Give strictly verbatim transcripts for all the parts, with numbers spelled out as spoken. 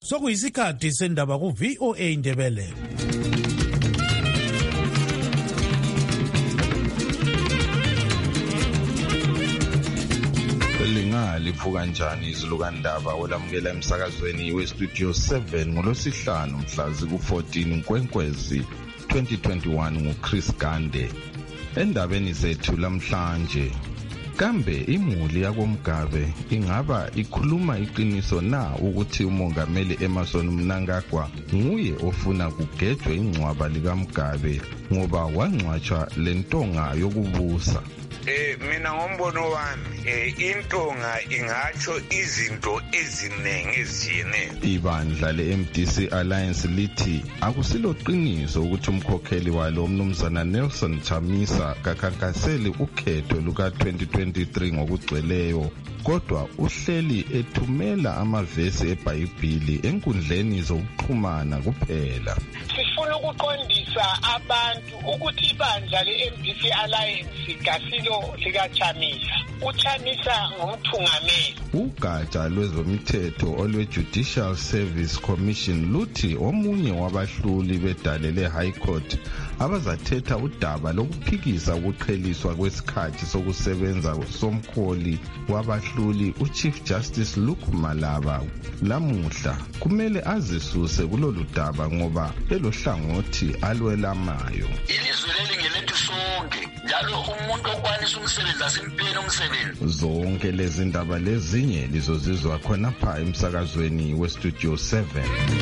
sokuyisikhathi sendaba ku V O A Ndebele. Livuka njani izulu kandaba olamukela emsakazweni westudio seven ngolosihlanu mhla ziku fourteen Nkwenkwezi twenty twenty-one nguChris Gande. Endabeni zethu lamhlanje, kambe imuli yakoMgabe ingaba ikhuluma iqiniso na ukuthi umongameli Emmerson Mnangagwa nguye ofuna kugejwe ingcwaba likaMgabe ngoba wangcwatshwa lentonga yokubusa? Eh mina ngombono wami eh intonga ingatsho izinto eziningi ezine. Ibandla le-M D C Alliance lithi akusilo qiniso ukuthi umkhokheli walo umnumzana Nelson Chamisa kakhankaseli ukhetho luka twenty twenty-three ngokugcweleyo, kodwa uhleli ethumela amavesi eBhayibhili enkundleni zokuxhumana kuphela. Sifuna ukuqondisa abantu ukuthi ibandla le-M D C Alliance kasilo likaChamisa. uChamisa ngumthungameli. Ugatsha lwezomthetho olwe-Judicial Service Commission luthi omunye wabahluli bedale le-High Court abazathetha udaba lokuphikisa ukuqheliswa kwesikhathi sokusebenza somkholi wabahluli uChief Justice Luke Malaba lamuhla kumele azisuse kulolu daba ngoba elohlangothi alwelamayo. Ilizwe leli ngelethu sonke, njalo umuntu okwanisa umsebenzi asimpeni umsebenzi. Zonke lezi ndaba lezinye lizozizwa khona pha emsakazweni westudio seven.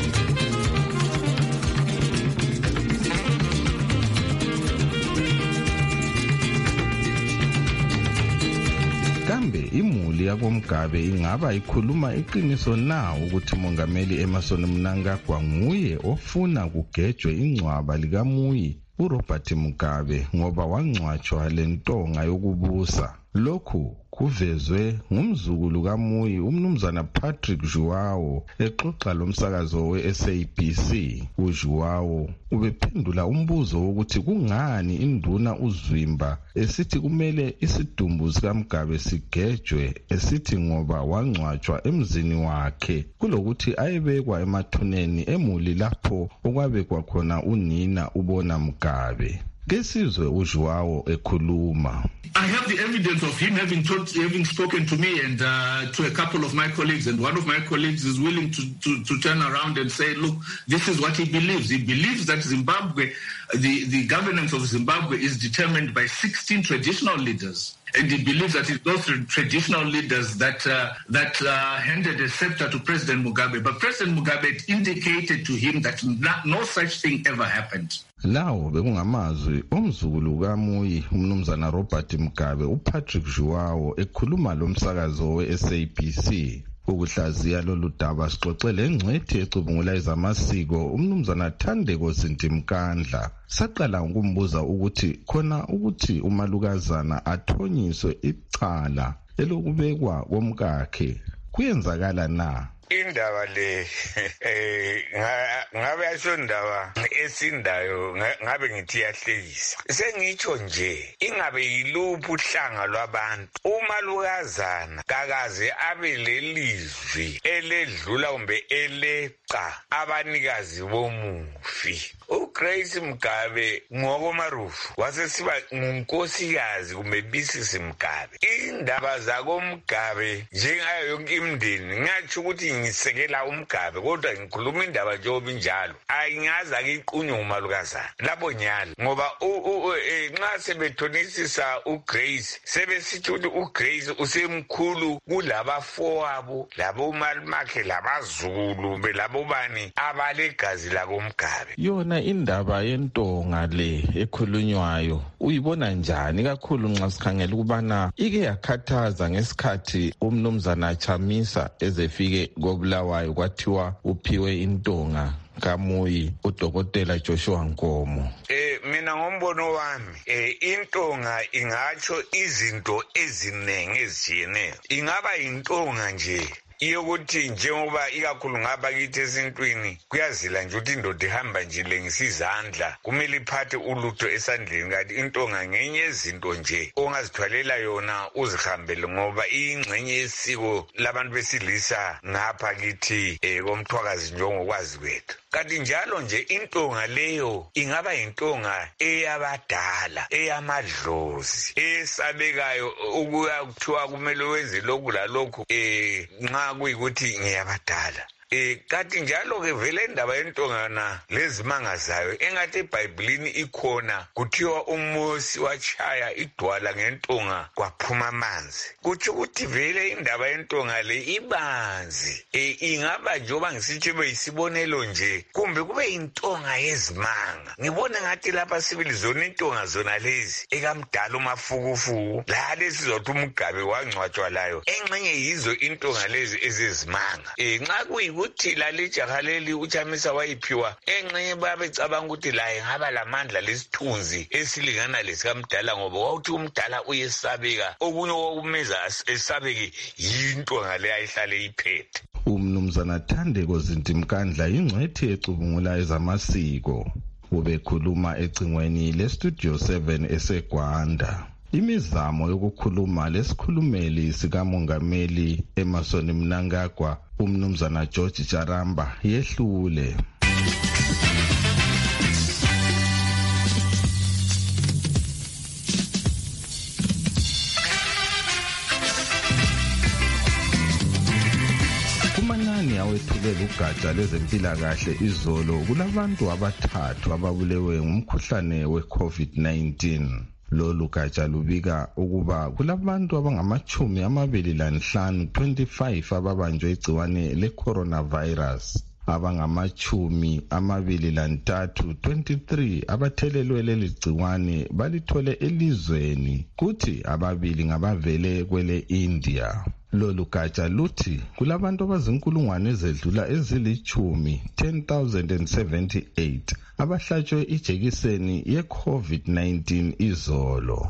Kambe imuli yakoMgabe ingaba ikhuluma iqiniso na ukuthi umongameli Emmerson Mnangagwa nguye ofuna kugejwe ingcwaba likaMuyi uRobert Mugabe ngoba wangcwatshwa lentonga yokubusa? Lokhu kuvezwe ngumzukulu kaMuyi umnumzana Patrick Joao exoxa lomsakazo we-S A B C. uJoao ubephendula umbuzo wokuthi kungani induna uZwimba esithi kumele isidumbu sikaMgabe sigejwe, esithi ngoba wangcwatshwa emzini wakhe kulokuthi ayebekwa emathuneni emuli lapho okwabekwa khona unina ubona Mugabe. Kesizwe uJoao ekhuluma. I have the evidence of him having told, having spoken to me and uh, to a couple of my colleagues, and one of my colleagues is willing to, to, to turn around and say, look, this is what he believes. He believes that Zimbabwe, the, the governance of Zimbabwe is determined by sixteen traditional leaders. And he believes that it's those traditional leaders that uh, that uh, handed a scepter to President Mugabe. But President Mugabe indicated to him that not, no such thing ever happened. Lawo bekungamazwi omzukulu kaMuyi umnumzana Robert Mugabe uPatrick Joao ekhuluma lomsakazo we-S A B C. Ukuhlaziya lolu daba sixoxele engcwethi ecubungula ezamasiko umnumzana Thandeko Sintimkandla. Saqala ukumbuza ukuthi khona ukuthi umalukazana athonyiswe icala elokubekwa komkakhe kuyenzakala na? Indaba le eh ngabe asondaba esindayo ngabe ngithi yahlekisa. Sengitsho nje ingabe yiluphi uhlanga lwabantu umalukazana kakaze abe lelizwi eledlula kumbe eleqa abanikazi bomufi. uGrace Mugabe ngokomarufu wasesiba ngunkosikazi kumbe bisisi Mugabe. Indaba zakoMgabe njengayo yonke imindeni ngathi ukuthi ngisekela uMgabe kodwa ngikhuluma indaba njengoba injalo ayingaza kiqunywe umalukazana lapho nyalo ngoba nxa sebethonisisa uGrace sebesithi ukuthi uGrace usemkhulu kulabafowabo labo malimakhe labazulu belabo bani abalegazi lakoMgabe. Yona indaba yentonga le ekhulunywayo uyibona njani kakhulu nxa sikhangela ukubana ike yakhathaza ngesikhathi umnumzana Chamisa ezefike koBulawayo kwathiwa uphiwe intonga kaMuyi uDokotela Joshua Nkomo? Eh mina ngombono wami eh intonga ingatsho izinto eziningi eziyeneyo. Ingaba intonga nje yokuthi njengoba ikakhulu ngapha kithi esintwini kuyazila nje ukuthi indoda ihamba nje lengisizandla kumele iphathe ulutho esandleni kanti intonga ngenye yezinto nje ongazithwalela yona uzihambele ngoba ingxenye yesiko labantu besilisa ngapha kithi eh komthwakazi njengokwazi kwethu. Kanti njalo nje intonga leyo ingaba intonga eyabadala eyamadlozi esabekayo ukuya kuthiwa kumele wenze lokhu lalokhu eh nxa kuyikuthi ngiyabadala. Eh kanti njalo ke vele indaba yentongana lezimanga zayo engathi eBhayibhelini ikhona kuthiwa uMosi wachaya idwala ngentonga kwaphuma amanzi. Kuthi ukuthi vele indaba yentonga le ibanzi eh ingaba njoba ngisitshibe isibonelo nje kumbe kube intonga yezimanga. Ngibona ngathi lapha sibili zona intonga zona lezi ekamdala umafukufuku la lesizothi umgabe wangcwatshwa layo engxenye yizo intonga lezi ezezimanga. Eh nxa kuyi ukuthi lalijaha leli uChamisa wayiphiwa engxenye babecabanga ukuthi la ingaba lamandla lesithunzi esilingana lesikamdala ngoba wawuthi umdala uyesabeka okunye okumeza esabeke yinto ngale ayihlale iphethe. Umnumzana Thandeko Zintimkandla ingcwethi ecubungula ezamasiko ubekhuluma ecingweni leStudio seven eseGwanda. Imizamo yokukhuluma lesikhulumeli sikamongameli Emmerson Mnangagwa umnumzana George Jaramba yehlule. Kumanani awethulela ugatsha lezempilakahle izolo kulabantu abathathu ababulewe ngumkhuhlane we-COVID nineteen. Lolu gatsha lubika ukuba kulabantu abangamachumi amabili lanhlanu twenty-five ababanjwe igciwane le-coronavirus. Abangamachumi amabili lantathu twenty-three abathelelwe leli gciwane balithole elizweni kuthi ababili ngabavele kwele India. Lolu gatsha luthi kulabantu abazinkulungwane ezedlula ezilichumi ten thousand seventy-eight abahlatshwe ijekiseni ye-COVID nineteen izolo.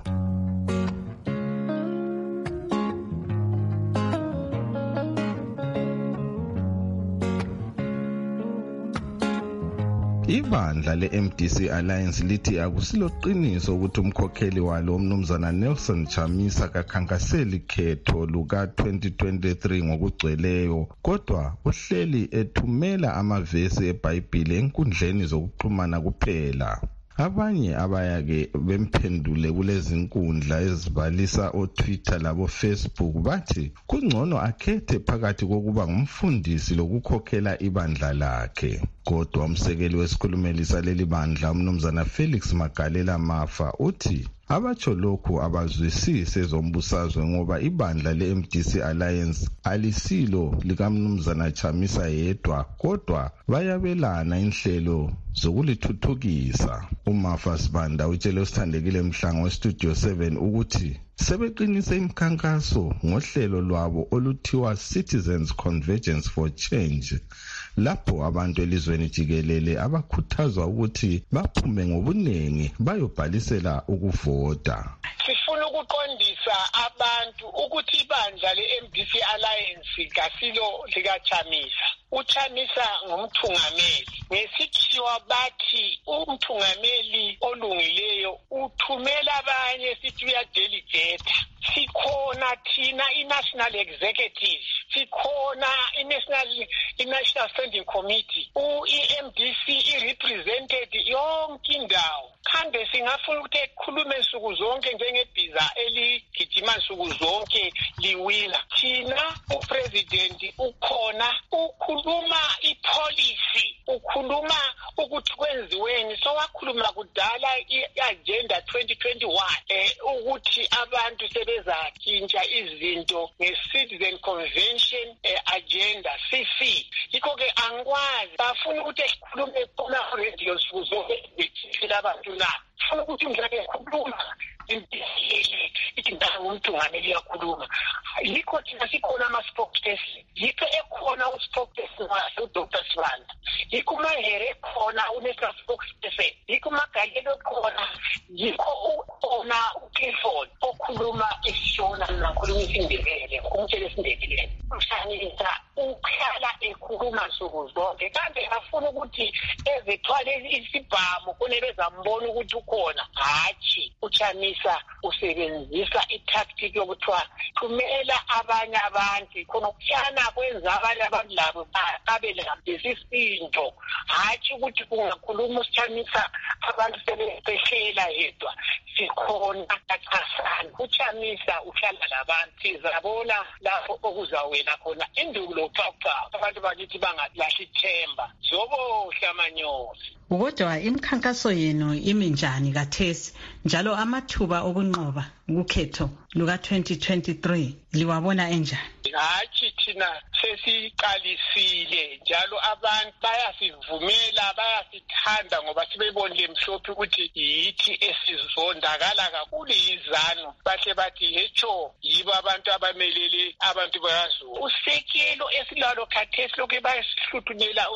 Ibandla le-M D C Alliance lithi akusiloqiniso ukuthi umkhokheli walo umnumzana Nelson Chamisa kakhankaseli khetho luka twenty twenty-three ngokugcweleyo kodwa uhleli ethumela amavesi eBhayibheli enkundleni zokuxhumana kuphela. Abanye abayake bemphendule kulezi nkundla ezibalisa oTwitter labo Facebook bathi kungcono akhethe phakathi kokuba ngumfundisi lokukhokhela ibandla lakhe. Kodwa umsekeli wesikhulumeli saleli bandla umnumzana Felix Magalela Mafa uthi abatsho lokhu abazwisise zombusazwe ngoba ibandla le-M D C Alliance alisilo likamnumzana Chamisa yedwa kodwa bayabelana inhlelo zokulithuthukisa. uMafa Sibanda utshele usithandekile Mhlango weStudio seven ukuthi sebeqinise imikhankaso ngohlelo lwabo oluthiwa Citizens Convergence for Change lapho abantu elizweni jikelele abakhuthazwa ukuthi baphume ngobunengi bayobhalisela ukuvota. Sifuna ukuqondisa abantu ukuthi ibandla le-M D C Alliance kasilo likaChamisa. uChamisa ngumthungameli. Ngesikhiwa bathi umthungameli olungileyo uthumela abanye sithi uyadelegate. Sikhona thina i-National Executive, sikhona i-National i-National Standing Committee. U-M D C i-represented yonke indawo. Kande singafuna ukuthi ekhulume nsuku zonke njengebhiza eligijima nsuku zonke liwina. Thina upresident ukhona ukhuluma ipolicy, ukhuluma ukuthi kwenziweni. So wakhuluma kudala i-agenda twenty twenty-one eh ukuthi abantu sebezatshintsha izinto nge-Citizen Convention eh, agenda C C. Yikho ke angikwazi bafuna ukuthi ekhulume khona radio nsuku zonke bethila abantu la. Funa ukuthi mhlawumbe ekhuluma ithi ndawo umthungameli yakhuluma. Yikho thina sikhona ama-spokesperson. Yikho ekhona u-spokesperson wakhe uDoctor Sibanda. yikho uMahere khona uNational Spokesperson, yikho uMagalelo khona, yikho ona uClifford okhuluma isiShona nakhuluma isiNdebele, umtshele isiNdebele. Ushanisa ukhala ekhuluma nsuku zonke kanti afuna ukuthi ezithwale isibhamu kunebezambona ukuthi ukhona. Hathi uChamisa usebenzisa itactic yokuthiwa thumela abanye abantu khona ukuyana kwenza abanye abantu labo babe lesisinto. Hathi ukuthi kungakhuluma uChamisa abantu sebehlela yedwa sikhona kaChasana. uChamisa uhlala labantu sizabona lapho okuzawela khona induku lophapha abantu bakithi bangalahla ithemba. Zobo Hlamanyosi. Kodwa imikhankaso yenu imi njani kathesi njalo amathuba okunqoba ukhetho luka twenty twenty-three liwabona enjani? Hathi thina sesiqalisile njalo abantu bayasivumela bayasithanda ngoba sibebonile mhlophe ukuthi yithi esizondakala kakhulu izanu bahle bathi hecho yibo abantu abamelele abantu bayazo usekelo esilalo khathesi lokho bayasihluthunela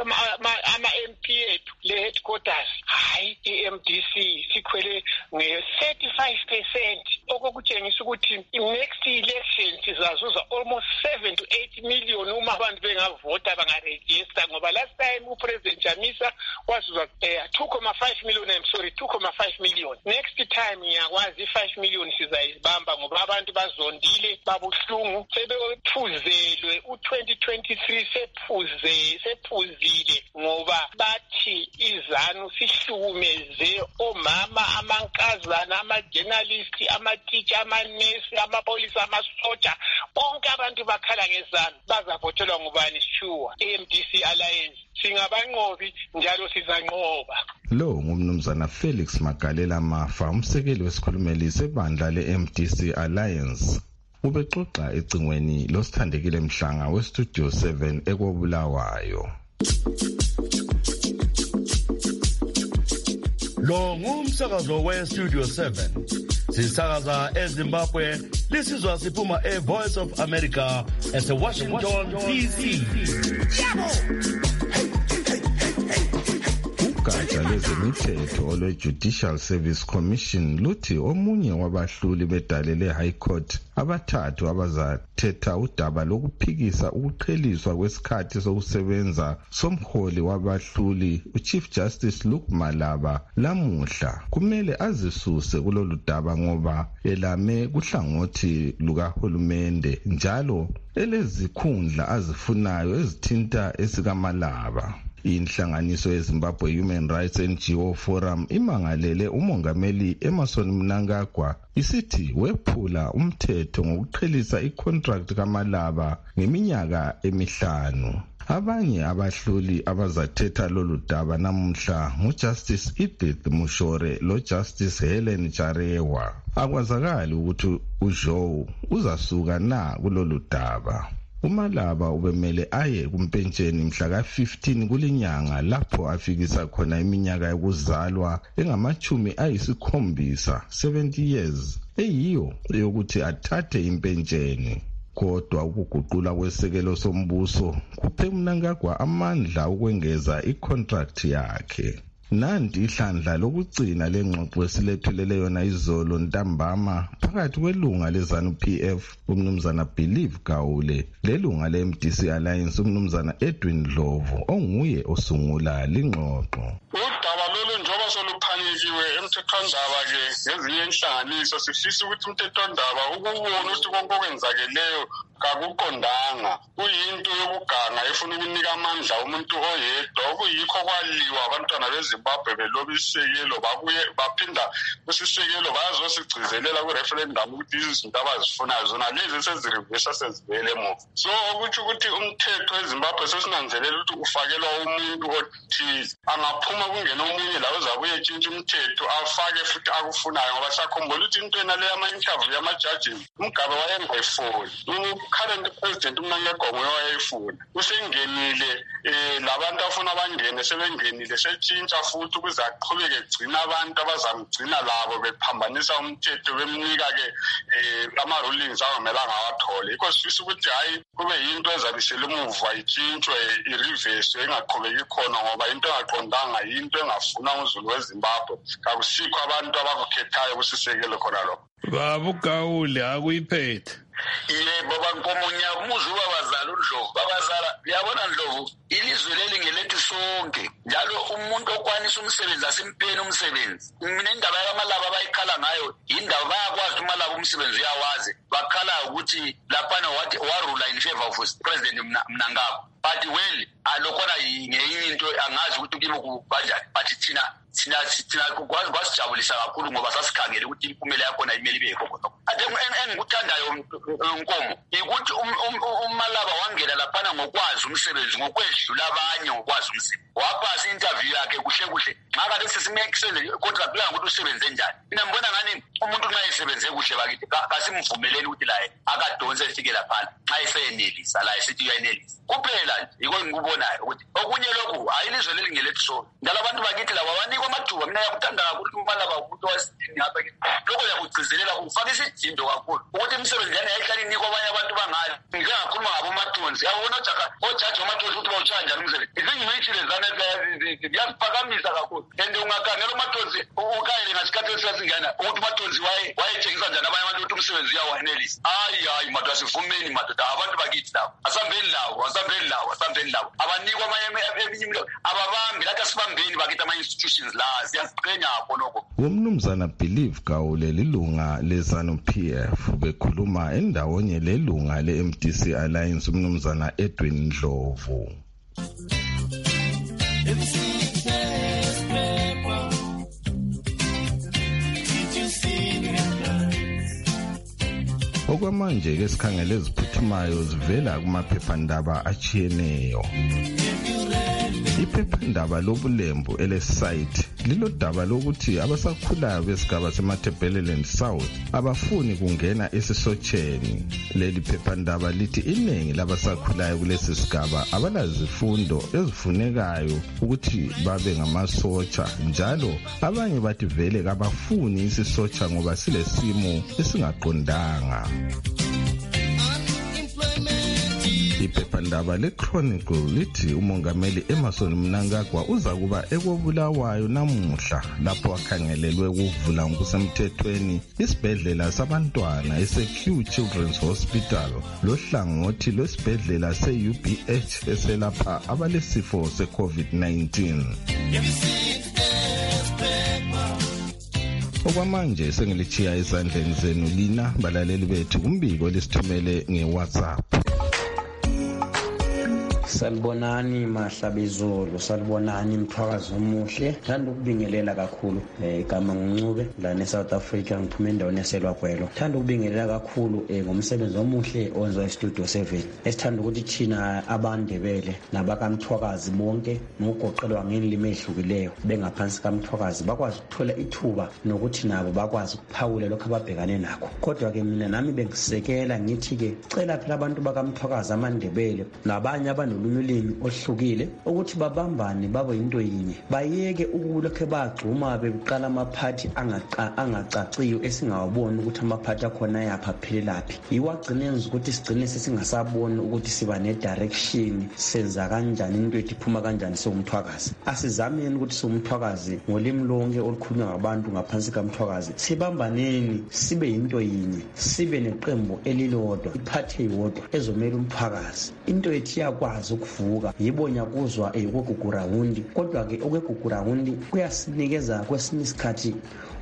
ama-M P ethu le headquarters. Hayi i-M D C sikhwele nge thirty-five percent okukutshengisa ukuthi next election sizazuza almost seven to eight million uma abantu bengavota bangaregister ngoba last time uPresident Chamisa wazuza uh, two point five million. I'm sorry, two point five million. Next time ngiyakwazi five million sizayibamba ngoba abantu bazondile babuhlungu sebephuzelwe u twenty twenty-three sephuze sephuzile ngoba bathi izanu sihlukumeze omama amankazana ama-journalist ama-teacher amanesi amapolisi amasoja bonke abantu bakhala ngezanu bazavotelwa ngubani sure. A M D C Alliance singabanqobi njalo sizanqoba. Lo ngumnumzana Felix Magalela Mafa umsekeli wesikhulumeli sebandla le-M D C Alliance ubexoxa ecingweni losithandekile Mhlanga westudio seven ekobulawayo. Lo ngumsakazo we-Studio seven. Sisakaza eZimbabwe, lisizwa siphuma e-Voice of America ese-Washington D C. Ugatsha lwezemithetho olwe-Judicial Service Commission luthi omunye wabahluli bedalele High Court abathathu abazathetha udaba lokuphikisa ukuqheliswa kwesikhathi sokusebenza somholi wabahluli uChief Justice Luke Malaba lamuhla kumele azisuse kulolu daba ngoba elame kuhlangothi lukahulumende njalo elezikhundla azifunayo ezithinta esikaMalaba. Inhlanganiso yeZimbabwe Human Rights N G O Forum imangalele umongameli Emmerson Mnangagwa isithi wephula umthetho ngokuqhelisa icontract kaMalaba ngeminyaka emihlanu. Abanye abahluli abazathetha lolu daba namuhla nguJustice Edith Mushore loJustice Helen Charewa. Akwazakali ukuthi uJoe uzasuka na kulolu daba. uMalaba ubemele aye kumpentsheni mhla ka fifteen kulinyanga lapho afikisa khona iminyaka yokuzalwa engamachumi ayisikhombisa seventy years eyiyo yokuthi athathe impentsheni. Kodwa ukuguqula kwesekelo sombuso kuphe Mnangagwa amandla ukwengeza icontract yakhe. Nanti ihlandla lokugcina lengxoxo esilethulele yona izolo ntambama phakathi kwelunga leZANU P F umnumzana Believe Gawule lelunga le-M D C Alliance umnumzana Edwin Dlovu onguye osungula lingxoxo. Udaba lolu njengoba soluphanikiwe emthethwandaba ke ngezinye inhlanganiso sifisa ukuthi umthethwandaba ukubona ukuthi konke okwenzakeleyo kakuqondanga kuyinto yokuganga efuna ukunika amandla umuntu oyedwa okuyikho kwaliwa abantwana beZimbabwe beloba isisekelo babuye baphinda kwesisekelo bazosigcizelela ku-referendum ukuthi izinto abazifunayo zona lezi sezirivisa sezivele emuva. So okutsho ukuthi umthetho weZimbabwe sesinanzelela ukuthi ufakelwa umuntu othile angaphuma kungena omunye la abuye etshintshe umthetho afake futhi akufunayo ngoba sakhumbula ukuthi into ena leyo ama-interview yamajaji uMgabe wayengayifuni, u-current president uMnangagwa wayeyifuna. Usengenile um labantu afuna bangene sebengenile setshintsha futhi ukuze aqhubeke egcina abantu abazamgcina labo bephambanisa umthetho bemnika-ke um ama-rulings angamelanga awathole. Yikho sifisa ukuthi hhayi kube yinto ezabisela emuva itshintshwe iriveswe ingaqhubeki khona ngoba into engaqondanga yinto engafuna uZulu weZimbabwe. Kakusikho abantu abakukhethayo kusisekele khona lokho. Baba uGawule akuyiphethe. Yebo bankomunya umuzi wabazala uNdlovu. Babazala uyabona Ndlovu ilizwe leli ngelethu sonke. Njalo umuntu okwanisa umsebenzi asimpeni umsebenzi. Mina indaba yamalaba bayikhala ngayo indaba bayakwazi umalaba umsebenzi uyawazi. Bakhala ukuthi laphana wathi warula in favor of President Mnangagwa. But well alokona ngenye into angazi ukuthi kimi kanjani. But thina thina thina kwazi kwasijabulisa kakhulu ngoba sasikhangele ukuthi impumela yakhona imeli ibe khona. Ade engikuthandayo Nkomo ukuthi uMalaba wangena laphana ngokwazi umsebenzi ngokwedlula abanye ngokwazi umsebenzi. Wapasa interview yakhe kuhle kuhle. Ngaka lesi simekisele contract la ukuthi usebenze njani. Mina ngibona ngani umuntu nxa esebenze kuhle bakithi kasimvumeleni ukuthi la akadonse efike laphana. Xa esenelisa la esithi uyanelisa. Kuphela yiko ngikubonayo ukuthi okunye lokhu ayilizwe lelingelethu so. Njalo abantu bakithi laba banikwa amathuba. Mina yakuthanda kakhulu uMalaba ukuthi wasidini ngapha kithi. Lokho yakugcizelela ukufaka isidindo kakhulu. Ukuthi imisebenzi yana yayihlala inikwa abanye abantu bangayo. Ngike ngakhuluma ngabo Matonzi. Yabona ojaka ojaji uMatonzi ukuthi bawuchanja umsebenzi. Izingcitshile zana ziyaphakamisa kakhulu. And ungakhangela uMatonzi ukayile ngasikhathi esasingana ukuthi uMatonzi waye wayethekisa njani abanye abantu ukuthi umsebenzi uyawanelisa. Hayi hayi madoda sivumeni madoda abantu bakithi labo. Asambeni lawo, asambeni lawo, asambeni lawo. Abanikwa amanye eminye ababambi lathi asibambeni bakithi ama institutions la siyasiqenya khonoko. Umnumzana Believe Gawule lilunga leZanu P F bekhuluma endawonye lelunga le-M D C Alliance umnumzana Edwin Ndlovu. Okwamanje ke sikhangele eziphuthumayo zivela kumaphephandaba achiyeneyo. Iphephandaba lobulembu elesite lilodaba lokuthi abasakhulayo besigaba seMatabeleland South abafuni kungena esisotsheni. Leli phephandaba lithi iningi labasakhulayo kulesi sigaba abalazifundo ezifunekayo ukuthi babe ngamasotsha, njalo abanye bathi vele kabafuni isisotsha ngoba silesimo esingaqondanga. Iphephandaba leChronicle lithi umongameli Emmerson Mnangagwa uza kuba ekobulawayo namuhla lapho akhangelelwe ukuvula ngokusemthethweni isibhedlela sabantwana ese-Q Children's Hospital lohlangothi lwesibhedlela se-U B H eselapha abalesifo se-COVID nineteen. Okwamanje sengilichiya ezandleni zenu lina balaleli bethu kumbiko lesithumele nge-WhatsApp. Salibonani Mahlabezulu, salibonani Mthwakazi omuhle. Thanda ukubingelela kakhulu igama Ngcube la neSouth Africa ngiphume endaweni yaseLwakwelo. Thanda ukubingelela kakhulu ngomsebenzi omuhle owenziwa eStudio seven. Esithanda ukuthi thina abandebele nabakamthwakazi bonke nokugoqelwa ngelimi ehlukileyo bengaphansi kaMthwakazi bakwazi ukuthola ithuba nokuthi nabo bakwazi ukuphawula lokho ababhekane nakho. Kodwa ke mina nami bengisekela ngithi ke cela phela abantu bakamthwakazi amandebele nabanye abantu ulimi ohlukile ukuthi babambane babe into yinye, bayeke ukulokhe bagcuma beqala amaphathi angacaciyo esingawaboni ukuthi amaphathi akhona yapha phelelaphi. Iwagcinenza ukuthi sigcine sesingasaboni ukuthi siba ne direction senza kanjani into ethi iphuma kanjani soMthwakazi. Asizameni ukuthi soMthwakazi ngolimi lonke olukhulunywa ngabantu ngaphansi kaMthwakazi sibambaneni sibe into yinye, sibe neqembu elilodwa, iphathi eyodwa ezomela uMthwakazi. Into ethi yakwazi ukuvuka yibonya kuzwa eyokugugura hundi, kodwa ke okugugura hundi kuyasinikeza kwesinye isikhathi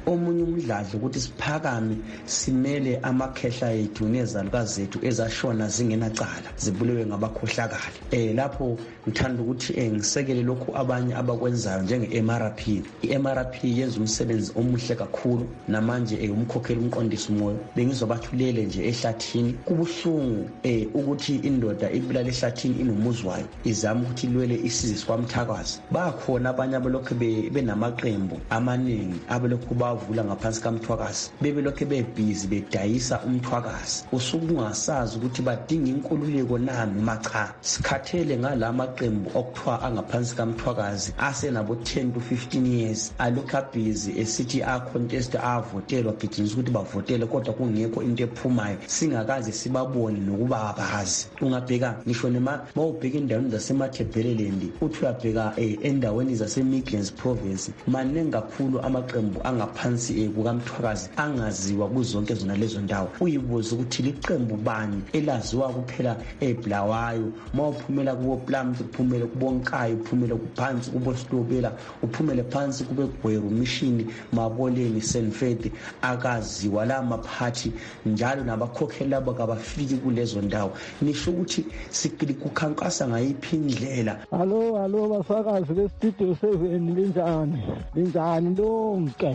omunye umdladla ukuthi siphakame simele amakhehla ethu nezalukazi zethu ezashona zingenacala zibulewe ngabakhohlakali. Eh lapho ngithanda ukuthi eh ngisekele lokhu abanye abakwenzayo njenge-M R P. I-M R P yenza umsebenzi omuhle kakhulu namanje eh umkhokheli umqondisi umoyo bengizobathulele nje ehlathini kubuhlungu eh ukuthi indoda ibulala ehlathini inomuzi wayo izama ukuthi ilwele isizwe kwaMthakazi. Bakhona abanye abalokho benamaqembu amaningi abelokhu bavula ngaphansi kaMthwakazi bebelokho bebhizi bedayisa umthwakazi usuku ungasazi ukuthi badinga inkululeko nami macha sikhathele ngala maqembu okuthiwa angaphansi kaMthwakazi asenabo ten to fifteen years alokhu abhizi esithi a contest avotelwa gijinisa ukuthi bavotele kodwa kungekho into ephumayo singakaze sibabone nokuba abazi. Ungabheka ngisho nema mawubheka indawo zasemathebhelelendi uthi uyabheka endaweni zaseMidlands province maningi kakhulu amaqembu angaphansi kukaMthwakazi angaziwa kuzonke zona lezo ndawo. Uyibuza ukuthi liqembu bani elaziwa kuphela eBlawayo mawuphumela kuwo Plum uphumele kubonkayo uphumele kuphansi kubo Slobela uphumele phansi kube Gweru Mission Maboleni Senfete akaziwa la maphathi njalo nabakhokheli labo kabafiki kulezo ndawo. Nisho ukuthi sikili kukhankasa ngayiphi indlela. Hallo hallo basakazi bestudio seven linjani linjani lonke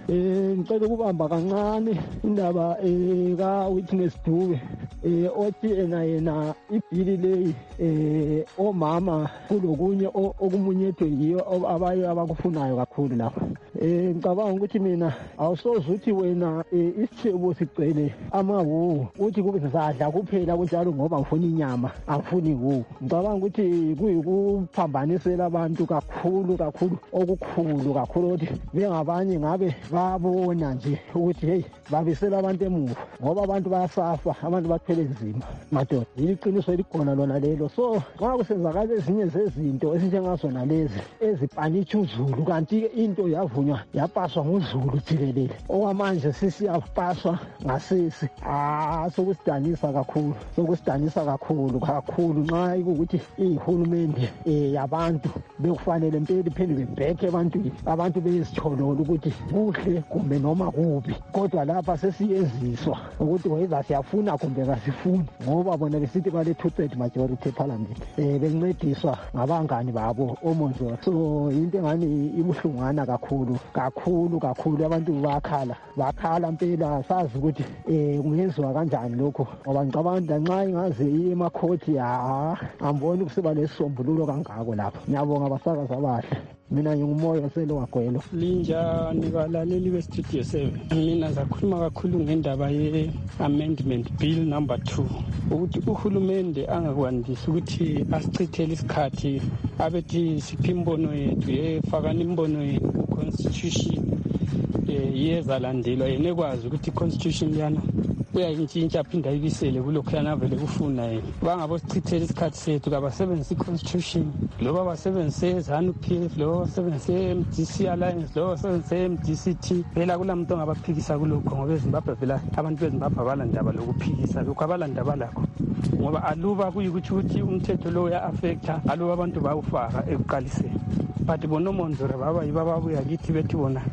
eh ngicela ukubamba kancane indaba eh ka Witness Dube eh othi ena yena ibhili le eh omama kulokunye okumunyethwe yiyo abaye abakufunayo kakhulu lapha. Eh ngicabanga ukuthi mina awusoze uthi wena isithebo sicele amawu uthi kube sizadla kuphela kunjalo ngoba ngifuna inyama angifuni wu. Ngicabanga ukuthi kuyikuphambanisela abantu kakhulu kakhulu okukhulu kakhulu ukuthi bengabanye ngabe babona nje ukuthi hey babisela abantu emuva ngoba abantu bayasafa abantu baphele nzima madoda. Iqiniso elikhona lona lelo. So nxa kusenzakala ezinye zezinto esinjengazona lezi ezipanitsha uZulu kanti into yavunywa yapaswa nguZulu jikelele okwamanje sisiyapaswa ngasisi. Ah sokusidanisa kakhulu sokusidanisa kakhulu kakhulu nxa ukuthi ihulumende eh yabantu bekufanele impela iphendule bheke abantu abantu bezitholole ukuthi kuhle kumbe noma kubi kodwa lapha sesiyeziswa ukuthi whether siyafuna kumbe kasifuni ngoba bona besithi bale two thirds majority eParliament eh bencediswa ngabangani babo omonzo. So into engani ibuhlungana kakhulu kakhulu kakhulu abantu bakhala bakhala impela sazi ukuthi eh kungenziwa kanjani lokho ngoba ngicabanga nxa ingaze emakhoti ya amboni kusiba lesombululo kangako lapha. Ngiyabonga abasakazi abahle. Mina ngumumoya selo wagwelo. Linjani balaleli bestudio seven. Mina ngizakhuluma kakhulu ngendaba ye amendment bill number two ukuthi uhulumende angakwandisa ukuthi asichithele isikhathi abethi siphi imbono yethu efakana imbono yethu ku constitution yezalandelwa yena ekwazi ukuthi constitution yana uyayintshintsha aphinda ayibisele kulokho yana vele kufuna yena. Bangabosichithela isikhathi sethu kabasebenzise i-constitution loba basebenzise ZANU-P F loba basebenzise M D C Alliance loba basebenzise M D C T phela kulamuntu ongabaphikisa kulokho ngoba eZimbabwe vela abantu beZimbabwe abalandaba lokuphikisa lokho abalandaba lakho ngoba aluba kuyikuthi ukuthi umthetho lo uya-affecta aluba abantu bawufaka ekuqaliseni but bonomondlore baba yibababuya kithi bethi bona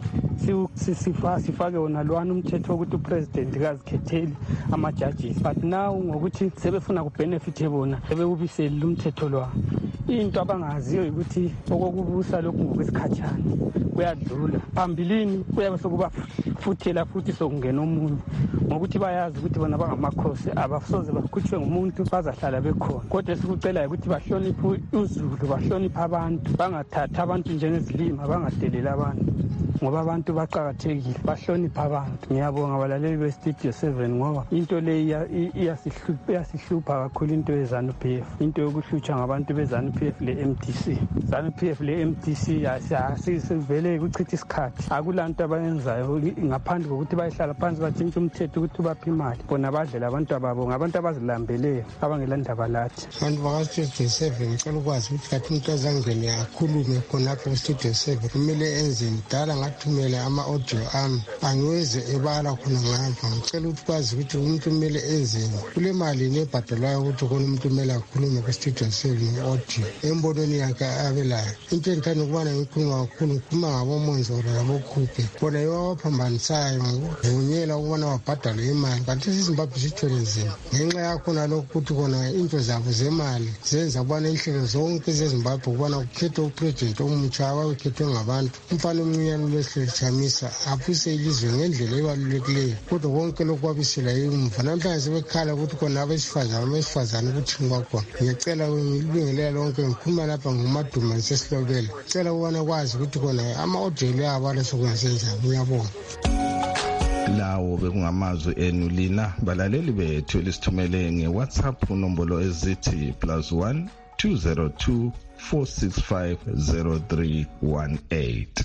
sifake wona lwana umthetho wokuthi upresident kazikhetheli ama-judges but now ngokuthi sebefuna kubenefithe bona sebewubiseli umthetho lwa. Into abangaziyo ukuthi okokubusa lokhu ngokwesikhatshana kuyadlula phambilini kuyabe sokuba futhela futhi sokungena omunye ngokuthi bayazi ukuthi bona bangamakhosi abasoze bakhutshwe ngumuntu bazahlala bekhona kodwa sikucela ukuthi bahloniphe uZulu bahloniphe abantu bangathatha abantu njengezilima bangadelela abantu ngoba abantu baqhakathekile bahlonipha abantu. Ngiyabonga abalaleli bestudio seven ngoba into le iyasihlupha iyasihlupha kakhulu into yeZANU-P F into yokuhlutshwa ngabantu beZANU-P F le M D C ZANU-P F le M D C yasivele ukuchitha isikhathi akulanto abayenzayo ngaphandle kokuthi bayihlala phansi batshintshe umthetho ukuthi baphe imali bona badlela abantu ababo ngabantu abazilambeleyo abangelandaba lathi. Abantu bakastudio seven ngicela ukwazi ukuthi kathi umuntu azangene akhulume khonapho kustudio seven kumele enzeni dala ngingathumela ama-audio ami angiweze ebala khona ngapha ngicela ukuthi kwazi ukuthi umuntu kumele enzeni kule mali nebhadalwayo ukuthi khona umuntu kumele akhulume kwi-studio seven nge-audio embonweni yakhe abelayo into endithanda ukubana ngikhuluma kakhulu ngikhuluma ngabomonzolo labokhuphe bona iwawaphambanisayo ngokuvunyela ukubona wabhadale imali kanti isizimbabwe sithwele nzima ngenxa yakhona lokhu ukuthi khona into zabo zemali zenza ukubana inhlelo zonke zezimbabwe ukubana kukhethwe upresident omutsha abakhethwe ngabantu umfana omncinyane uLeslie Chamisa aphuse ilizwe ngendlela ebalulekileyo kodwa konke lokhu kwabisela emva namhlanje sebekhala ukuthi khona abesifazane abesifazane ukuthi kwakhona ngiyacela ngilibingelela lonke ngikhuluma lapha nguMaduma ngisesilobela ngicela ukubana kwazi ukuthi khona ama-audio abala sokwenzenjani ngiyabonga. Lawo bekungamazwi enu lina balaleli bethu elisithumele nge-WhatsApp unombolo ezithi plus one two zero two four six five zero three one eight.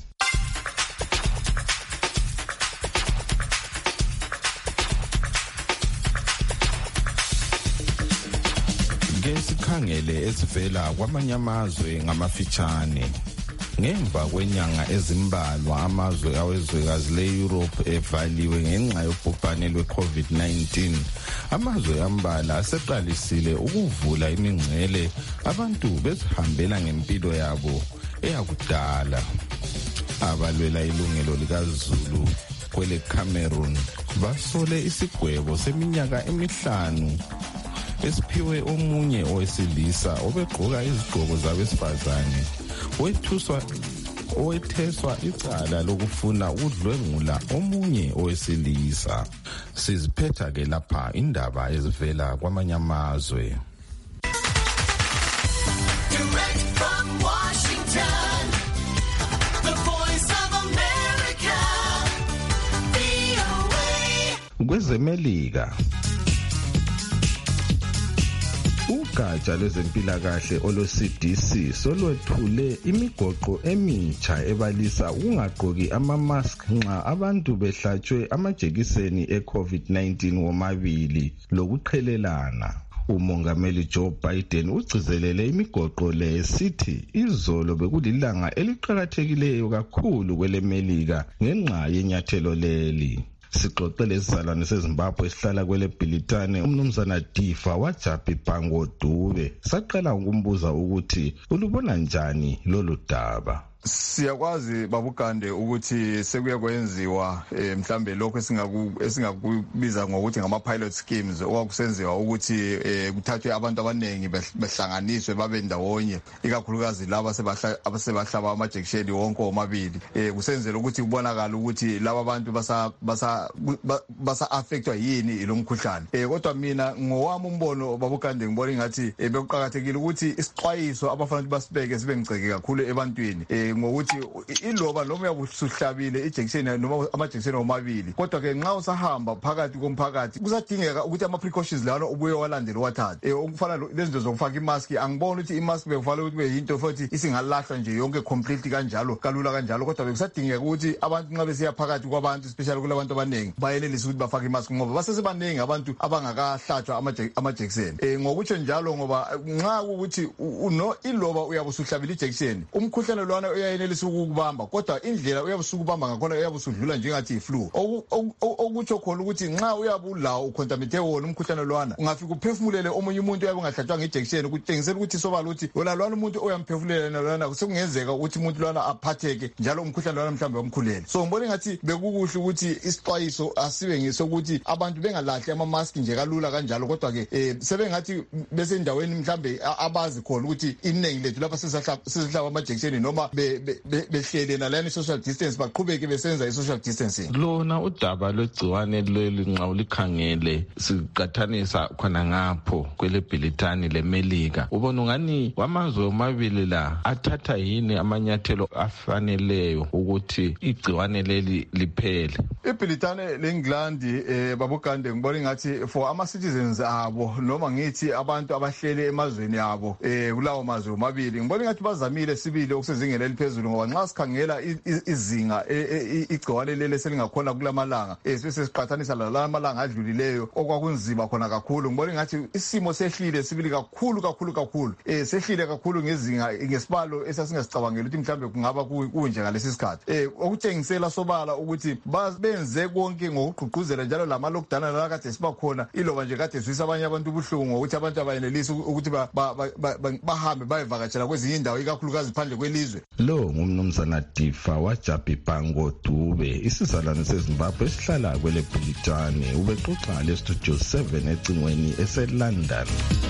Ngesikhangele esivela kwamanye amazwe ngamafitshane. Ngemva kwenyanga ezimbalwa amazwe awezwekazi le-Europe evaliwe ngenxa yobhubhane lwe-COVID nineteen, amazwe ambala aseqalisile ukuvula imingcele abantu bezihambela ngempilo yabo eyakudala. Abalwela ilungelo likaZulu kwele Cameroon basole isigwebo seminyaka emihlanu esiphiwe omunye owesilisa obegqoka izigqoko zabesifazane wethuswa owetheswa icala lokufuna ukudlwengula omunye owesilisa. Siziphetha ke lapha indaba ezivela kwamanye amazwe. Kwezemelika ugatsha lwezempilakahle olo-C D C solwethule imigoqo emitsha ebalisa ukungagqoki ama-mask nxa abantu behlatshwe amajekiseni e-COVID nineteen womabili lokuqhelelana. Umongameli Joe Biden ugcizelele imigoqo le esithi izolo bekulilanga eliqhakathekileyo kakhulu kwelemelika ngenxa yenyathelo leli. Sixoxele isizalwane seZimbabwe esihlala kwele Bhilitane umnumzana Difa waJapi Pango Dube saqala ukumbuza ukuthi ulubona njani lolu daba. Siyakwazi babugande ukuthi sekuye kwenziwa mhlambe lokho esingakubiza ngokuthi ngama pilot schemes okwakusenziwa ukuthi kuthathwe abantu abanengi behlanganiswe babe ndawonye ikakhulukazi laba sebahlaba amajekisheni wonke omabili kusenzela ukuthi kubonakala ukuthi laba abantu basa basa basa affectwa yini ilomkhuhlane. Kodwa mina ngowami umbono babugande ngibona ingathi bekuqhakathekile ukuthi isixwayiso abafanele basibeke sibe ngiceke kakhulu ebantwini ngokuthi iloba noma uyabusuhlabile ijekiseni noma amajekiseni omabili kodwa ke nxa usahamba phakathi komphakathi kusadingeka ukuthi ama precautions lana ubuye walandela wathathe okufana lezinto zokufaka imask. Angibona ukuthi imask bekufanele ukuthi kube yinto futhi isingalahlwa nje yonke completely kanjalo kalula kanjalo kodwa bekusadingeka ukuthi abantu nxa besiya phakathi kwabantu especially kulabantu abaningi bayenelisa ukuthi bafake imask ngoba basesebaningi abantu abangakahlatshwa amajekiseni. Ngokutsho njalo ngoba nxa ukuthi uno iloba uyabusuhlabile ijekiseni umkhuhlane lwana uyayenelisa ukubamba kodwa indlela uyabusukubamba ngakhona uyabusudlula njengathi iflu okutsho khona ukuthi nxa uyabulawo ucontaminate wona umkhuhlane lwana ungafika uphefumulele omunye umuntu uyabe ngahlatshwa ngejekiseni kutshengisela ukuthi sobala ukuthi wona lwana umuntu oyamphefumulela lwana sekungenzeka ukuthi umuntu lwana aphatheke njalo umkhuhlane lwana mhlambe omkhulele. So ngibona ngathi bekukuhle ukuthi isixwayiso asibe ngesokuthi abantu bengalahli ama mask nje kalula kanjalo kodwa ke sebengathi bese endaweni mhlambe abazi khona ukuthi inengi lethu lapha sesihlaba amajekiseni noma behlele nalani social distance baqhubeke besenza i-social distancing. Lona udaba lwegciwane leli nxa ulikhangele siqathanisa khona ngapho kwele Bhilitane leMelika ubona ungani amazwe omabili la athatha yini amanyathelo afaneleyo ukuthi igciwane leli liphele. IBhilitane leNgland babugande ngibona ngathi for ama citizens abo noma ngithi abantu abahlele emazweni abo kulawo mazwe omabili ngibona ngathi bazamile sibili okusezingene eliphezulu ngoba nxa sikhangela izinga igcikwane leli selingakhona kulamalanga esibese siqhathanisa lalamalanga adlulileyo okwakunzima khona kakhulu ngibona ngathi isimo sehlile sibili kakhulu kakhulu kakhulu eh sehlile kakhulu ngezinga ngesibalo esasingasicabangela ukuthi mhlambe kungaba kunje ngalesi sikhathi eh okutshengisela sobala ukuthi benze konke ngokugqugquzela njalo lama lockdown la kade sibakhona iloba nje kade zwisa abanye abantu ubuhlungu ukuthi abantu abayenelisi ukuthi bahambe bayevakatshela kwezinye indawo ikakhulukazi phandle kwelizwe. Lo ngumnumzana Tifa waJabi Pango Dube isizalwane seZimbabwe esihlala kwele Britani ubexoxa le Studio seven ecingweni eseLondon.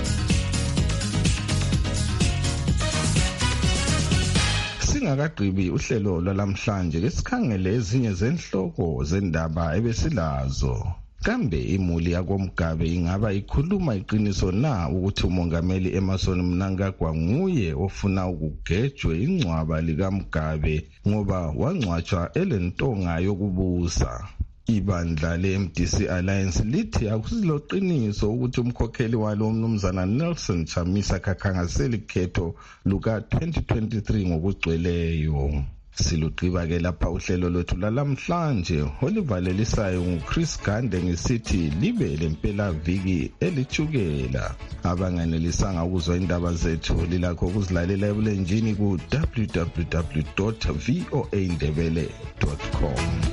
Singakagqibi uhlelo lwalamhlanje lesikhangele ezinye zenhloko zendaba ebesilazo. Kambe imuli yakoMgabe ingaba ikhuluma iqiniso na ukuthi umongameli Emmerson Mnangagwa nguye ofuna ukugejwe ingcwaba likaMgabe ngoba wangcwatshwa elentonga yokubusa? Ibandla le-M D C Alliance lithi akusiloqiniso ukuthi umkhokheli walo umnumzana Nelson Chamisa kakhangaseli khetho luka twenty twenty-three ngokugcweleyo. Siluqiba ke lapha uhlelo lwethu lalamhlanje olivalelisayo nguChris Gande ngesithi libe lempela viki elithukela. Abanganelisanga ukuzwa indaba zethu lilakho ukuzilalela ebulenjini ku w w w dot voa ndebele dot com.